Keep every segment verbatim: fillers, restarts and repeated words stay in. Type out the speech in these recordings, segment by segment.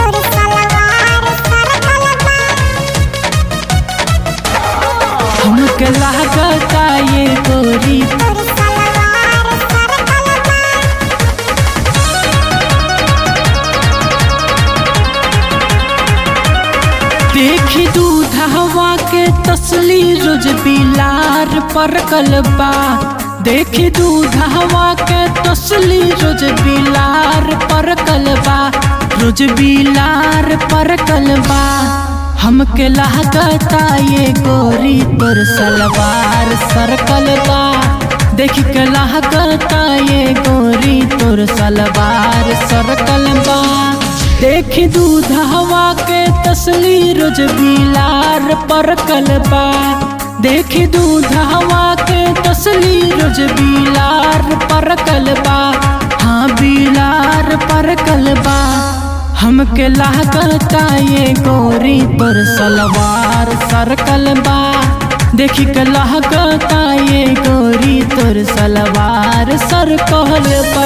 हमके लागता ये गोरी देखी दूध हवा के तसली रोज बिलार पर कलबा देखी दूध हवा के तसली रोज बिलार पर कलबा रोज बिलार पर कलबा हमके लागता ये गोरी तोर सलवार सरकलबा देख के लागता ये गोरी तोर सलवार सरकलबा देखी दूध हवा के तसली रोज बिलार पर कलबा देखी दूध हवा के तसली रोज बिलार पर कलबा हाँ बिलार पर कलबा हमके लागता ये गोरी तोर सलवार सरकलबा देखी के लागता ये गोरी तोर सलवार सरकलबा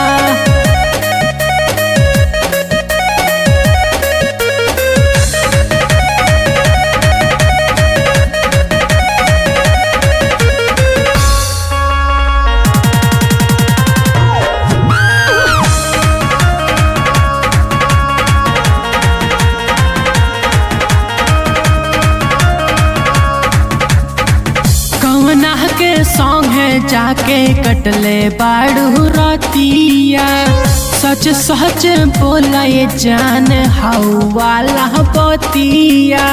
के संगे जाके कटले बाड़ू रतिया सच सच बोला ये जान हाउ वाला बतिया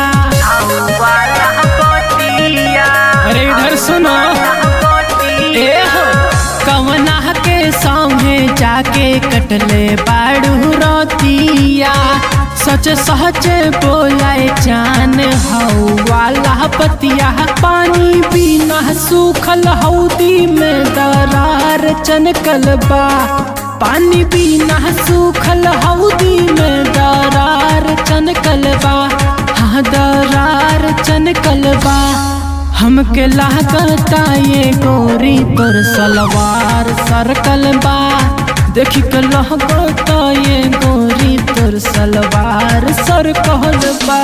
अरे इधर सुनो ए हो कवना के संगे जाके कटले बाड़ू रतिया सच सच बोला जान हऊ वाला पतिया पानी बिना सूखल हौदी में दरार चनकलबा पानी बिना सूखल हौदी में दरार चनकलबा हाँ दरार चनकलबा हमके लागता ये गोरी तोर सलवार सरकलबा देखी के लागता ये गोरी तोर सलवार सरकलबा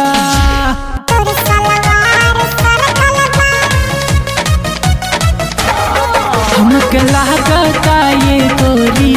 हमके लागता ये गोरी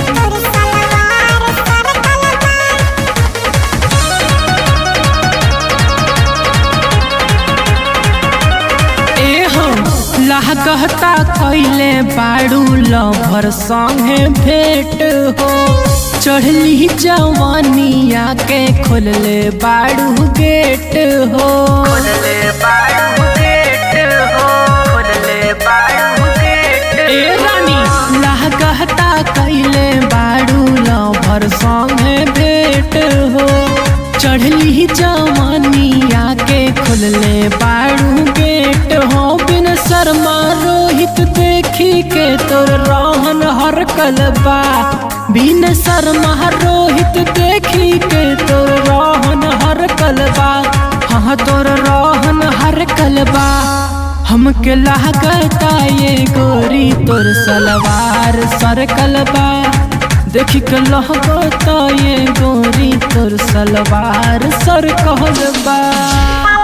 लागता कैले बाड़ू लभर संगे भेंट हो चढ़ली जवानिया के खोलले बाड़ू गेट हो खोलले बाड़ू गेट हो खोलले बाड़ू गेट ए रानी लागता कैले बाड़ू लभर संगे भेंट हो चढ़ली जवानिया के खोलले बाड़ू गेट हो बिन शर्मा रोहित देखी के तोर रोहन हर कलबा बिन शर्मा रोहित देखी के तोर रोहन हर कलबा हाँ तोर रोहन हर कलबा हमके लागता ये गोरी तोर सलवार सर कलबा देख के लागता ये गोरी तोर सलवार सर कहलबा।